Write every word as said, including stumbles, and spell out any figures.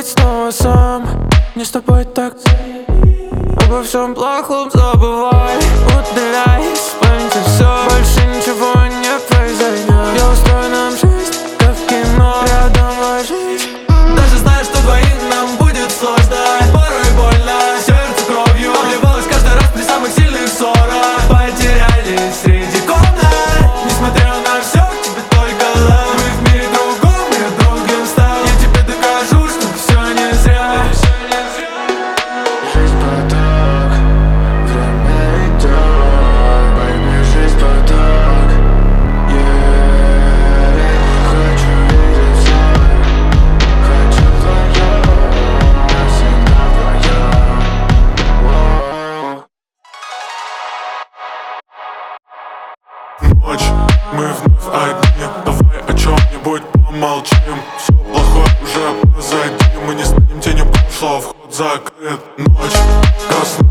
снова сам. Не с тобой так. Обо всем плохом забывай. Удаляй из памяти все. Больше ничего не произойдет. Я устрою нам жизнь, как в кино. Рядом ложись. Даже зная, что двоим нам будет сложно, порой больно, сердце кровью обливалось каждый раз при самых сильных ссорах. Потерялись среди комнат. Несмотря на все, тебе только love. Мы в мире другом, я другим стал. Я тебе докажу, что все не зря. Жизнь поток, время идет. Baby, жизнь поток, yeah. Хочу видеть все, хочу вдвоем, всегда вдвоем. Ночь, мы вновь одни. Давай о чем-нибудь помолчим. Все плохое уже позади. Мы не станем тенью прошлого, вход закрыт. Ночь, ко сну